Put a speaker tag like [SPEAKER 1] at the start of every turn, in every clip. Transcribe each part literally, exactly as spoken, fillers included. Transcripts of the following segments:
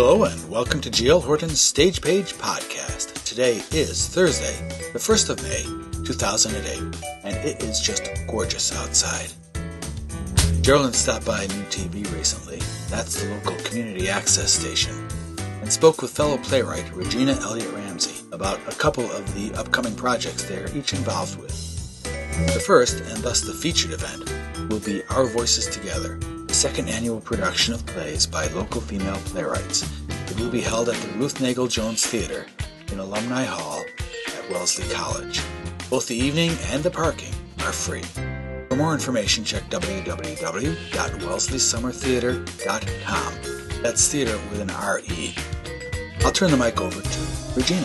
[SPEAKER 1] Hello and welcome to G L Horton's Stage Page Podcast. Today is Thursday, the first of May, two thousand eight, and it is just gorgeous outside. Geraldine stopped by New T V recently, that's the local community access station, and spoke with fellow playwright Regina Elliott Ramsey about a couple of the upcoming projects they are each involved with. The first, and thus the featured event, will be Our Voices Together, the second annual production of plays by local female playwrights. It will be held at the Ruth Nagel Jones Theater in Alumni Hall at Wellesley College. Both the evening and the parking are free. For more information, check w w w dot wellesley summer theater dot com. That's theater with an R E. I'll turn the mic over to Regina.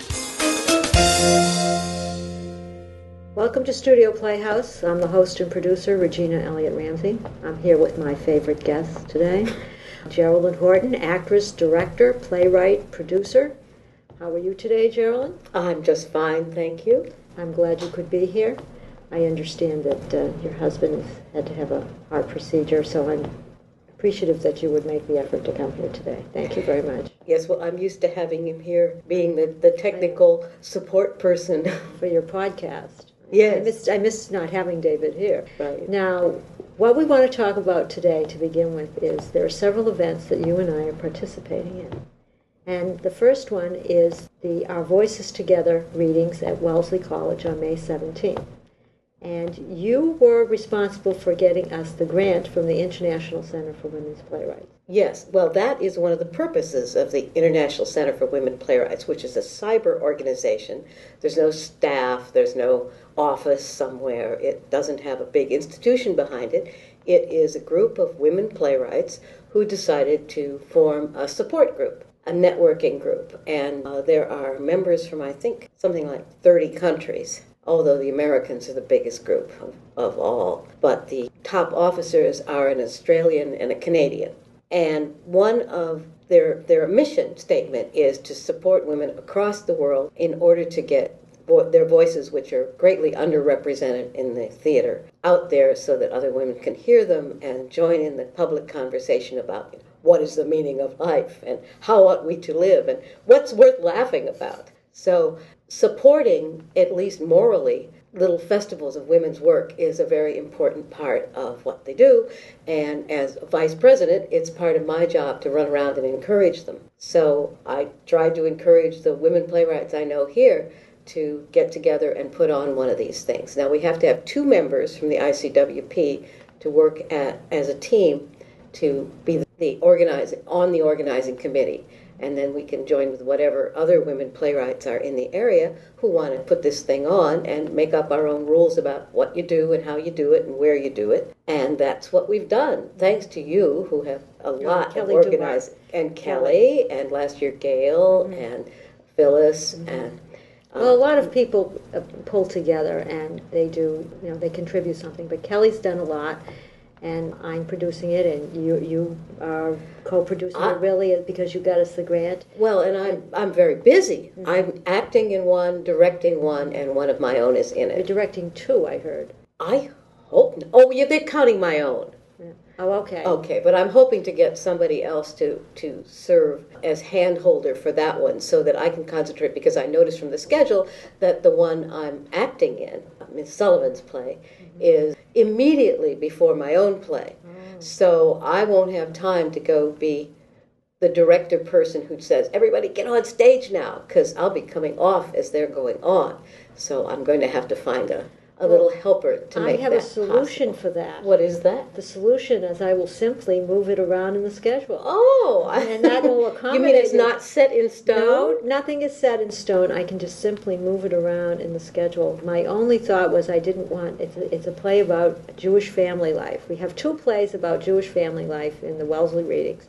[SPEAKER 2] Welcome to Studio Playhouse. I'm the host and producer, Regina Elliott Ramsey. I'm here with my favorite guest today, Geraldine Horton, actress, director, playwright, producer. How are you today, Geraldine?
[SPEAKER 3] I'm just fine, thank you.
[SPEAKER 2] I'm glad you could be here. I understand that uh, your husband had to have a heart procedure, so I'm appreciative that you would make the effort to come here today. Thank you very much.
[SPEAKER 3] Yes, well, I'm used to having him here, being the, the technical support person.
[SPEAKER 2] For your podcast.
[SPEAKER 3] Yes.
[SPEAKER 2] I missed, I missed not having David here.
[SPEAKER 3] Right.
[SPEAKER 2] Now, what we want to talk about today to begin with is there are several events that you and I are participating in. And the first one is the Our Voices Together readings at Wellesley College on May seventeenth. And you were responsible for getting us the grant from the International Center for Women's Playwrights.
[SPEAKER 3] Yes, well, that is one of the purposes of the International Center for Women Playwrights, which is a cyber organization. There's no staff, there's no office somewhere. It doesn't have a big institution behind it. It is a group of women playwrights who decided to form a support group, a networking group. And uh, there are members from, I think, something like thirty countries, although the Americans are the biggest group of, of all. But the top officers are an Australian and a Canadian. And one of their their mission statement is to support women across the world in order to get vo- their voices, which are greatly underrepresented in the theater, out there so that other women can hear them and join in the public conversation about what is the meaning of life and how ought we to live and what's worth laughing about. So supporting, at least morally, little festivals of women's work is a very important part of what they do. And as vice president, it's part of my job to run around and encourage them. So I tried to encourage the women playwrights I know here to get together and put on one of these things. Now we have to have two members from the I C W P to work at as a team to be the organizing on the organizing committee. And then we can join with whatever other women playwrights are in the area who want to put this thing on and make up our own rules about what you do and how you do it and where you do it. And that's what we've done, thanks to you, who have a lot
[SPEAKER 2] Kelly
[SPEAKER 3] of organizing. And Kelly, Kelly, and last year Gail, mm-hmm. and Phyllis, mm-hmm. and... Um,
[SPEAKER 2] well, a lot of people uh, pull together and they do, you know, they contribute something. But Kelly's done a lot. And I'm producing it, and you you are co-producing I, it, really, because you got us the grant.
[SPEAKER 3] Well, and I'm, I'm very busy. Mm-hmm. I'm acting in one, directing one, and one of my own is in it.
[SPEAKER 2] You're directing two, I heard.
[SPEAKER 3] I hope not. Oh, yeah, they're counting my own.
[SPEAKER 2] Yeah. Oh, okay.
[SPEAKER 3] Okay, but I'm hoping to get somebody else to, to serve as handholder for that one so that I can concentrate, because I noticed from the schedule that the one I'm acting in, Miss Sullivan's play, mm-hmm. is immediately before my own play. Oh. So I won't have time to go be the director person who says, everybody get on stage now, because I'll be coming off as they're going on. So I'm going to have to find a, a well, little helper to make that
[SPEAKER 2] I have a solution
[SPEAKER 3] possible.
[SPEAKER 2] For that.
[SPEAKER 3] What is that?
[SPEAKER 2] The solution is I will simply move it around in the schedule.
[SPEAKER 3] Oh!
[SPEAKER 2] And that will accommodate
[SPEAKER 3] You mean it's not set in stone?
[SPEAKER 2] No, nothing is set in stone. I can just simply move it around in the schedule. My only thought was I didn't want, it's a, it's a play about Jewish family life. We have two plays about Jewish family life in the Wellesley readings.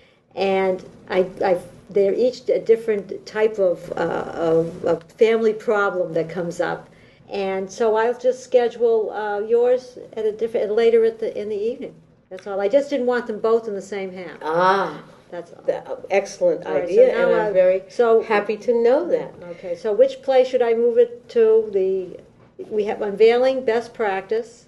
[SPEAKER 2] And I, I, they're each a different type of, uh, of, of family problem that comes up. And so I'll just schedule uh, yours at a different later at the in the evening. That's all. I just didn't want them both in the same half.
[SPEAKER 3] Ah,
[SPEAKER 2] that's all.
[SPEAKER 3] That, excellent
[SPEAKER 2] right,
[SPEAKER 3] idea,
[SPEAKER 2] so
[SPEAKER 3] and I'm
[SPEAKER 2] I,
[SPEAKER 3] very
[SPEAKER 2] so,
[SPEAKER 3] happy to know that.
[SPEAKER 2] Okay, so which play should I move it to? The we have Unveiling Best Practice,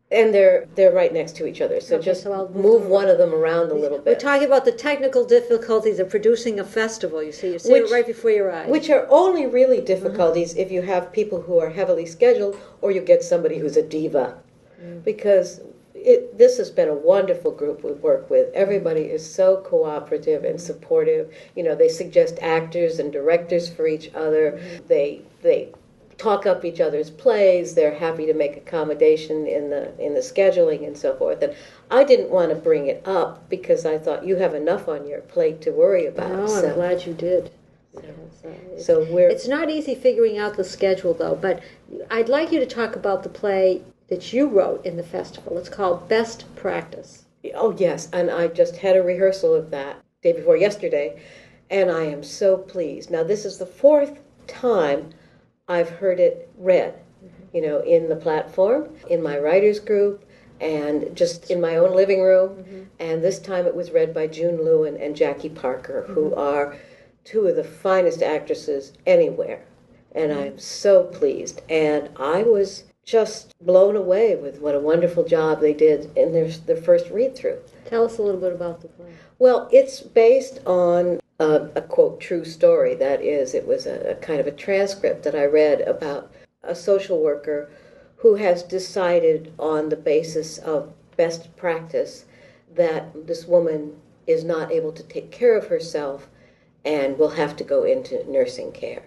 [SPEAKER 3] And they're they're right next to each other, so
[SPEAKER 2] Okay,
[SPEAKER 3] just
[SPEAKER 2] so I'll move
[SPEAKER 3] move
[SPEAKER 2] them
[SPEAKER 3] one of them around a little
[SPEAKER 2] We're
[SPEAKER 3] bit.
[SPEAKER 2] talking about the technical difficulties of producing a festival. You see, you see
[SPEAKER 3] Which-
[SPEAKER 2] it right before your eyes.
[SPEAKER 3] Which are only really difficulties if you have people who are heavily scheduled, or you get somebody who's a diva. Because it, this has been a wonderful group we work with. Everybody is so cooperative and supportive. You know, they suggest actors and directors for each other. They they talk up each other's plays. They're happy to make accommodation in the in the scheduling and so forth. And I didn't want to bring it up because I thought you have enough on your plate to worry about.
[SPEAKER 2] No, I'm
[SPEAKER 3] so,
[SPEAKER 2] glad you did. Yes, uh, it's,
[SPEAKER 3] so we're
[SPEAKER 2] it's not easy figuring out the schedule, though, but I'd like you to talk about the play that you wrote in the festival. It's called Best Practice.
[SPEAKER 3] oh yes, and I just had a rehearsal of that day before yesterday, and I am so pleased. Now this is the fourth time I've heard it read, you know, in the platform, in my writers group, and just in my own living room. Mm-hmm. And this time it was read by June Lewin and Jackie Parker, mm-hmm. who are two of the finest actresses anywhere. And mm-hmm. I'm so pleased. And I was just blown away with what a wonderful job they did in their, their first read-through.
[SPEAKER 2] Tell us a little bit about the play.
[SPEAKER 3] Well, it's based on a, a quote, true story. That is, it was a, a kind of a transcript that I read about a social worker who has decided on the basis of best practice that this woman is not able to take care of herself and will have to go into nursing care.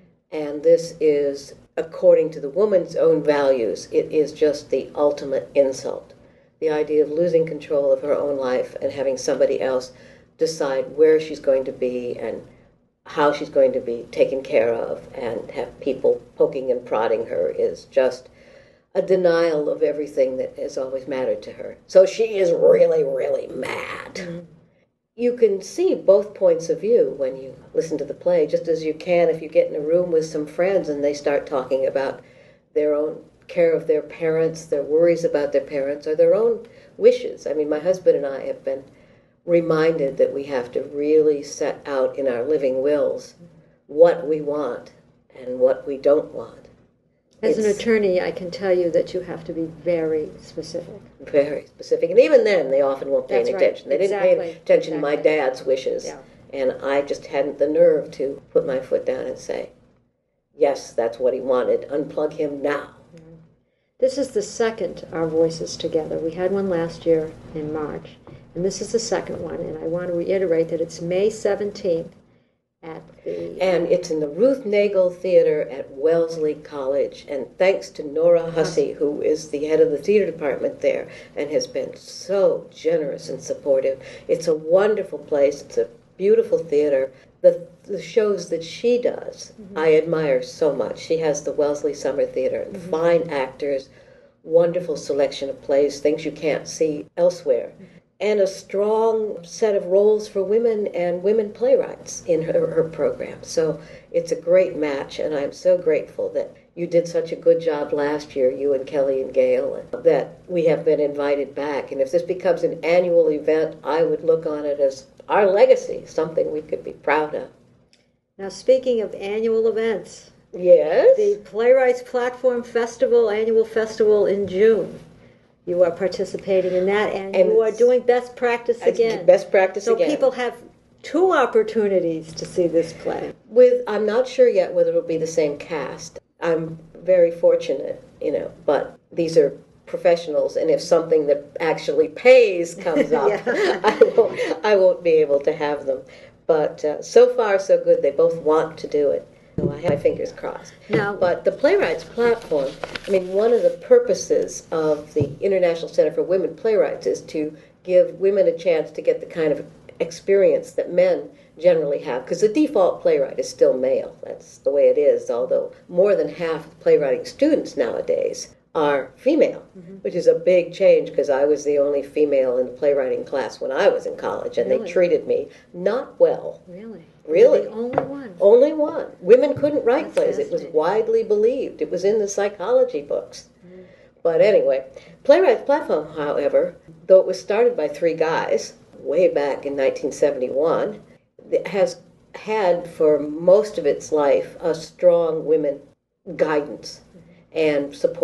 [SPEAKER 3] And this is, according to the woman's own values, it is just the ultimate insult. The idea of losing control of her own life and having somebody else decide where she's going to be and how she's going to be taken care of, and have people poking and prodding her is just a denial of everything that has always mattered to her. So she is really, really mad. Mm-hmm. You can see both points of view when you listen to the play, just as you can if you get in a room with some friends and they start talking about their own care of their parents, their worries about their parents, or their own wishes. I mean, my husband and I have been reminded that we have to really set out in our living wills what we want and what we don't want.
[SPEAKER 2] As
[SPEAKER 3] It's
[SPEAKER 2] an attorney, I can tell you that you have to be very specific.
[SPEAKER 3] Very specific. And even then, they often weren't paying
[SPEAKER 2] That's right.
[SPEAKER 3] attention. They didn't
[SPEAKER 2] Exactly.
[SPEAKER 3] pay attention to my
[SPEAKER 2] Exactly.
[SPEAKER 3] dad's wishes.
[SPEAKER 2] Yeah.
[SPEAKER 3] And I just hadn't the nerve to put my foot down and say, yes, that's what he wanted. Unplug him now.
[SPEAKER 2] This is the second Our Voices Together. We had one last year in March, and this is the second one. And I want to reiterate that it's May seventeenth at the...
[SPEAKER 3] And it's in the Ruth Nagel Theater at Wellesley College. And thanks to Nora Hussey, who is the head of the theater department there and has been so generous and supportive. It's a wonderful place. It's a beautiful theater. The, the shows that she does, mm-hmm. I admire so much. She has the Wellesley Summer Theater, mm-hmm. fine actors, wonderful selection of plays, things you can't see elsewhere, mm-hmm. and a strong set of roles for women and women playwrights in her, her program. So it's a great match, and I'm so grateful that you did such a good job last year, you and Kelly and Gail, that we have been invited back. And if this becomes an annual event, I would look on it as our legacy, something we could be proud of.
[SPEAKER 2] Now, speaking of annual events,
[SPEAKER 3] Yes?
[SPEAKER 2] the Playwrights Platform Festival, annual festival in June. You are participating in that, and,
[SPEAKER 3] And
[SPEAKER 2] you are doing best practice again.
[SPEAKER 3] Best practice
[SPEAKER 2] so
[SPEAKER 3] again.
[SPEAKER 2] people have two opportunities to see this play.
[SPEAKER 3] With, I'm not sure yet whether it'll be the same cast. I'm very fortunate, you know, but these are professionals, and if something that actually pays comes up,
[SPEAKER 2] Yeah.
[SPEAKER 3] I won't, I won't be able to have them. But uh, so far, so good. They both want to do it. So I have my fingers crossed.
[SPEAKER 2] Now,
[SPEAKER 3] But the Playwrights Platform, I mean, one of the purposes of the International Center for Women Playwrights is to give women a chance to get the kind of experience that men generally have, because the default playwright is still male. That's the way it is, although more than half of playwriting students nowadays are female, mm-hmm. which is a big change, because I was the only female in the playwriting class when I was in college, and
[SPEAKER 2] Really?
[SPEAKER 3] they treated me not well.
[SPEAKER 2] Really?
[SPEAKER 3] Really?
[SPEAKER 2] You're the only one.
[SPEAKER 3] Only one. Women couldn't write
[SPEAKER 2] That's
[SPEAKER 3] plays. It was
[SPEAKER 2] fascinating.
[SPEAKER 3] widely believed. It was in the psychology books. Mm. But anyway, Playwrights Platform, however, though it was started by three guys way back in nineteen seventy-one, it has had for most of its life a strong women guidance and support.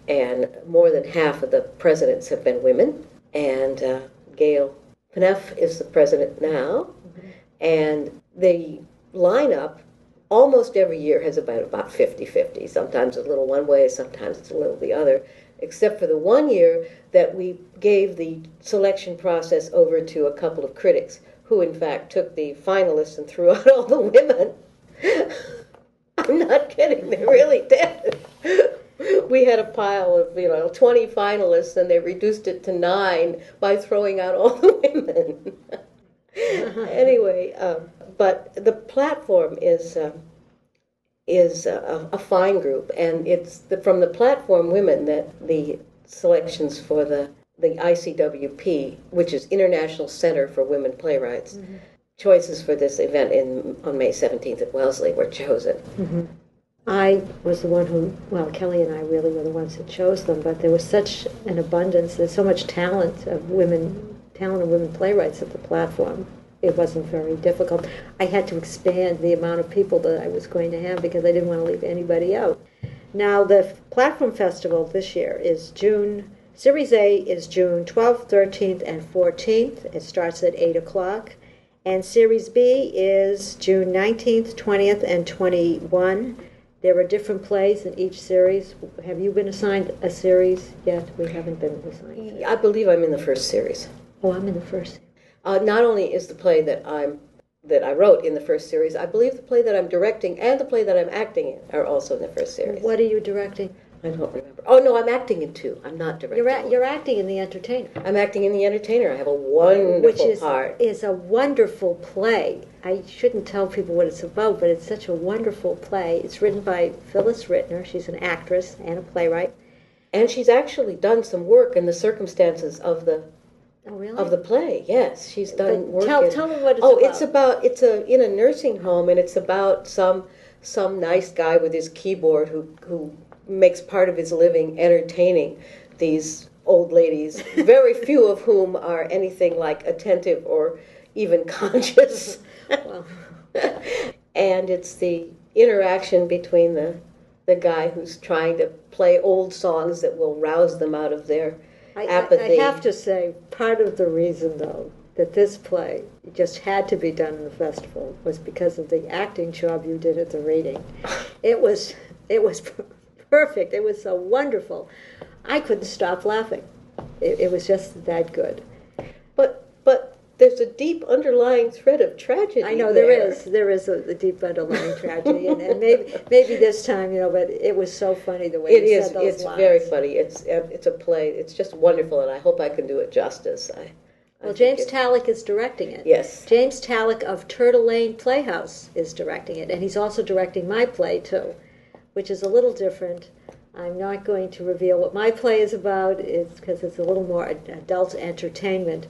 [SPEAKER 3] and more than half of the presidents have been women. And uh, Gail Pneff is the president now, mm-hmm. and the lineup almost every year has about about fifty-fifty. Sometimes it's a little one way, sometimes it's a little the other, except for the one year that we gave the selection process over to a couple of critics who, in fact, took the finalists and threw out all the women. I'm not kidding, they really did. We had a pile of, you know, twenty finalists, and they reduced it to nine by throwing out all the women. Anyway, um, but the platform is um, is a, a fine group, and it's the, from the platform women that the selections for the the I C W P, which is International Center for Women Playwrights, mm-hmm. choices for this event in on May seventeenth at Wellesley were chosen.
[SPEAKER 2] Mm-hmm. I was the one who, well, Kelly and I really were the ones that chose them, but there was such an abundance, there's so much talent of women, talent of women playwrights at the platform. It wasn't very difficult. I had to expand the amount of people that I was going to have because I didn't want to leave anybody out. Now, the Platform Festival this year is June, Series A is June twelfth, thirteenth, and fourteenth. It starts at eight o'clock. And Series B is June nineteenth, twentieth, and twenty-first. There are different plays in each series. Have you been assigned a series yet? We haven't been assigned.
[SPEAKER 3] I believe I'm in the first series.
[SPEAKER 2] Oh, I'm in the first.
[SPEAKER 3] Uh, not only is the play that I'm that I wrote in the first series, I believe the play that I'm directing and the play that I'm acting in are also in the first series.
[SPEAKER 2] What are you directing?
[SPEAKER 3] I don't remember. Oh, no, I'm acting in two. I'm not directing.
[SPEAKER 2] You're, a- you're acting in The Entertainer.
[SPEAKER 3] I'm acting in The Entertainer. I have a wonderful
[SPEAKER 2] Which is,
[SPEAKER 3] part.
[SPEAKER 2] is a wonderful play. I shouldn't tell people what it's about, but it's such a wonderful play. It's written by Phyllis Rittner. She's an actress and a playwright.
[SPEAKER 3] And she's actually done some work in the circumstances of the
[SPEAKER 2] Oh, really?
[SPEAKER 3] of the play. Yes, she's done
[SPEAKER 2] But
[SPEAKER 3] work.
[SPEAKER 2] tell,
[SPEAKER 3] in,
[SPEAKER 2] tell me what it's
[SPEAKER 3] oh,
[SPEAKER 2] about.
[SPEAKER 3] it's about it's a in a nursing home, and it's about some some nice guy with his keyboard who who makes part of his living entertaining these old ladies, very few of whom are anything like attentive or even conscious.
[SPEAKER 2] Well.
[SPEAKER 3] And it's the interaction between the the guy who's trying to play old songs that will rouse them out of their
[SPEAKER 2] I,
[SPEAKER 3] apathy.
[SPEAKER 2] I have to say, part of the reason, though, that this play just had to be done in the festival was because of the acting job you did at the reading. It was, it was perfect. It was so wonderful. I couldn't stop laughing. It, it was just that good.
[SPEAKER 3] But, but there's a deep underlying thread of tragedy.
[SPEAKER 2] I know
[SPEAKER 3] there,
[SPEAKER 2] there is. There is a, a deep underlying tragedy, and, and maybe maybe this time, you know. But it was so funny the way
[SPEAKER 3] It
[SPEAKER 2] you
[SPEAKER 3] is.
[SPEAKER 2] said those
[SPEAKER 3] It's
[SPEAKER 2] lines.
[SPEAKER 3] very funny. It's it's a play. It's just wonderful, and I hope I can do it justice. I, I
[SPEAKER 2] Well,
[SPEAKER 3] think
[SPEAKER 2] James
[SPEAKER 3] it-
[SPEAKER 2] Tallick is directing it.
[SPEAKER 3] Yes.
[SPEAKER 2] James Tallick of Turtle Lane Playhouse is directing it, and he's also directing my play too, which is a little different. I'm not going to reveal what my play is about, it's because it's a little more adult entertainment,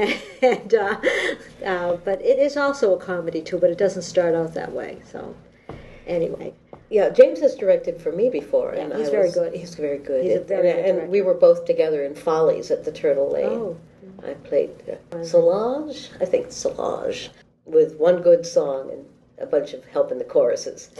[SPEAKER 2] and uh, uh, but it is also a comedy too. But it doesn't start out that way. So, anyway.
[SPEAKER 3] Yeah, James has directed for me before,
[SPEAKER 2] Yeah,
[SPEAKER 3] and
[SPEAKER 2] he's
[SPEAKER 3] I
[SPEAKER 2] very
[SPEAKER 3] was-
[SPEAKER 2] good.
[SPEAKER 3] He's very good.
[SPEAKER 2] He's a
[SPEAKER 3] and,
[SPEAKER 2] very
[SPEAKER 3] and,
[SPEAKER 2] good
[SPEAKER 3] and
[SPEAKER 2] director.
[SPEAKER 3] we were both together in Follies at the Turtle Lane.
[SPEAKER 2] Oh.
[SPEAKER 3] I played uh, Solange, I think Solange, with one good song and a bunch of help in the choruses,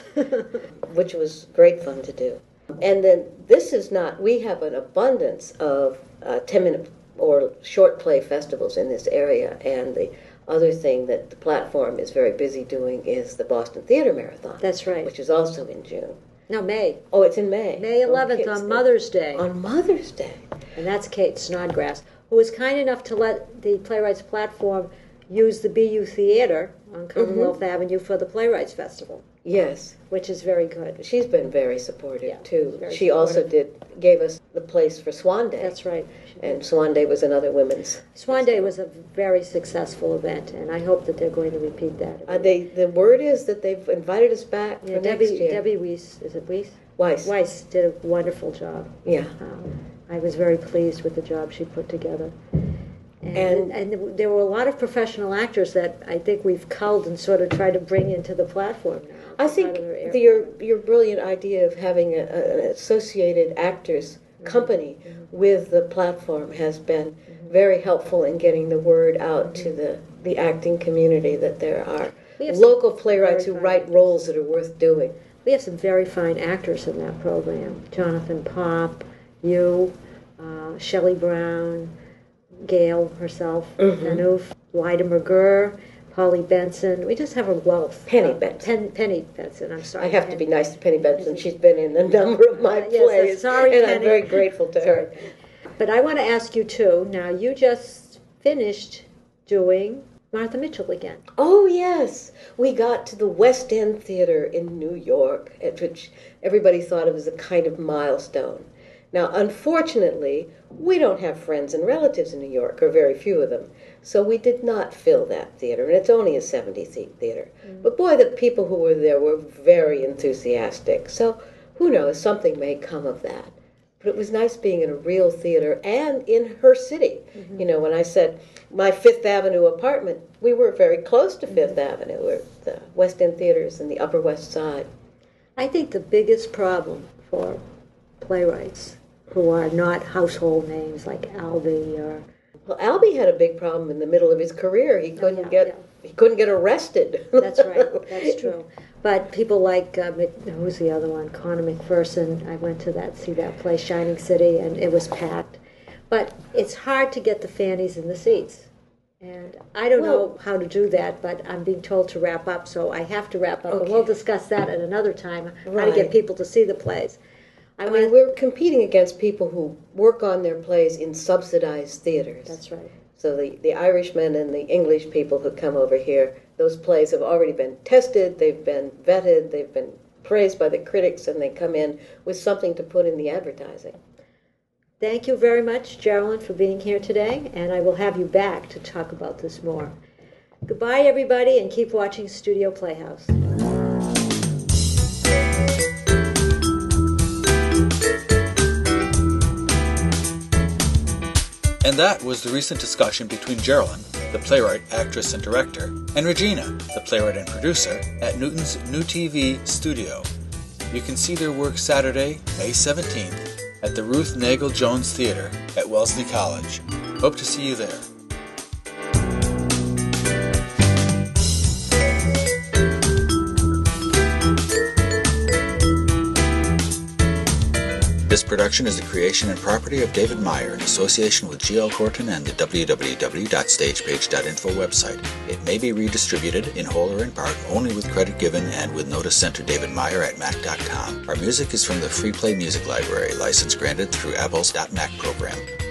[SPEAKER 3] which was great fun to do. And then this is not, we have an abundance of uh, ten-minute or short play festivals in this area, and the other thing that the platform is very busy doing is the Boston Theater Marathon.
[SPEAKER 2] That's right.
[SPEAKER 3] Which is also in June.
[SPEAKER 2] No, May.
[SPEAKER 3] Oh, it's in May.
[SPEAKER 2] May eleventh
[SPEAKER 3] Oh,
[SPEAKER 2] on
[SPEAKER 3] kids,
[SPEAKER 2] Mother's Day.
[SPEAKER 3] On Mother's Day.
[SPEAKER 2] And that's Kate Snodgrass, who was kind enough to let the Playwrights Platform use the B U Theater on Commonwealth
[SPEAKER 3] Mm-hmm.
[SPEAKER 2] Avenue for the Playwrights Festival,
[SPEAKER 3] Yes.
[SPEAKER 2] which is very good.
[SPEAKER 3] She's been very supportive,
[SPEAKER 2] Yeah,
[SPEAKER 3] too.
[SPEAKER 2] she's very
[SPEAKER 3] She also
[SPEAKER 2] supportive.
[SPEAKER 3] did gave us the place for Swan Day.
[SPEAKER 2] That's right.
[SPEAKER 3] And Swan Day was another women's.
[SPEAKER 2] Swan Day was a very successful event, and I hope that they're going to repeat that.
[SPEAKER 3] Uh, they, the word is that they've invited us back
[SPEAKER 2] yeah,
[SPEAKER 3] for
[SPEAKER 2] Debbie,
[SPEAKER 3] next year.
[SPEAKER 2] Debbie Weiss, is it Weiss?
[SPEAKER 3] Weiss.
[SPEAKER 2] Weiss did a wonderful job.
[SPEAKER 3] Yeah.
[SPEAKER 2] Um, I was very pleased with the job she put together. And,
[SPEAKER 3] And-
[SPEAKER 2] and there were a lot of professional actors that I think we've culled and sort of tried to bring into the platform now.
[SPEAKER 3] I think
[SPEAKER 2] Out of their area.
[SPEAKER 3] the, your your brilliant idea of having a, a- an associated actors company with the platform has been very helpful in getting the word out to the, the acting community that there are
[SPEAKER 2] We have some
[SPEAKER 3] local playwrights who
[SPEAKER 2] very
[SPEAKER 3] write
[SPEAKER 2] fine-
[SPEAKER 3] roles that are worth doing.
[SPEAKER 2] We have some very fine actors in that program. Jonathan Popp, you, uh, Shelley Brown, Gail herself, mm-hmm. Anouf, Lyda McGurr, Polly Benson. We just have a wealth.
[SPEAKER 3] Penny
[SPEAKER 2] uh,
[SPEAKER 3] Benson.
[SPEAKER 2] Pen, Penny Benson, I'm sorry.
[SPEAKER 3] I have
[SPEAKER 2] Penny.
[SPEAKER 3] to be nice to Penny Benson. She's been in a number of my
[SPEAKER 2] uh, yes,
[SPEAKER 3] plays,
[SPEAKER 2] sorry,
[SPEAKER 3] and
[SPEAKER 2] Penny.
[SPEAKER 3] I'm very grateful to her.
[SPEAKER 2] But I want to ask you, too, now you just finished doing Martha Mitchell again.
[SPEAKER 3] Oh, yes. We got to the West End Theater in New York, at which everybody thought it was a kind of milestone. Now, unfortunately, we don't have friends and relatives in New York, or very few of them, so we did not fill that theater, and it's only a seventy-seat theater. Mm. But boy, the people who were there were very enthusiastic, so who knows, something may come of that. But it was nice being in a real theater and in her city. Mm-hmm. You know, when I said my Fifth Avenue apartment, we were very close to Fifth mm-hmm. Avenue, or the West End theaters in the Upper West Side.
[SPEAKER 2] I think the biggest problem for playwrights who are not household names like Albee or...
[SPEAKER 3] Well, Albee had a big problem in the middle of his career. He couldn't
[SPEAKER 2] oh, yeah,
[SPEAKER 3] get
[SPEAKER 2] yeah.
[SPEAKER 3] he couldn't get arrested.
[SPEAKER 2] That's right. That's true. But people like uh, who's the other one? Conor McPherson. I went to that see that play Shining City, and it was packed. But it's hard to get the fannies in the seats, and I don't well, know how to do that. But I'm being told to wrap up, so I have to wrap up, okay. and we'll discuss that at another time.
[SPEAKER 3] Right.
[SPEAKER 2] How to get people to see the plays.
[SPEAKER 3] I, I mean, we're competing against people who work on their plays in subsidized theaters.
[SPEAKER 2] That's right.
[SPEAKER 3] So the, the Irishmen and the English people who come over here, those plays have already been tested, they've been vetted, they've been praised by the critics, and they come in with something to put in the advertising.
[SPEAKER 2] Thank you very much, Geraldine, for being here today, and I will have you back to talk about this more. Goodbye, everybody, and keep watching Studio Playhouse.
[SPEAKER 1] And that was the recent discussion between Geraldine, the playwright, actress, and director, and Regina, the playwright and producer, at Newton's New T V studio. You can see their work Saturday, May seventeenth, at the Ruth Nagel Jones Theater at Wellesley College. Hope to see you there. This production is the creation and property of David Meyer in association with G L Horton and the w w w dot stagepage dot info website. It may be redistributed, in whole or in part, only with credit given and with notice sent to David Meyer at mac dot com. Our music is from the Free Play Music Library, license granted through apples dot mac program.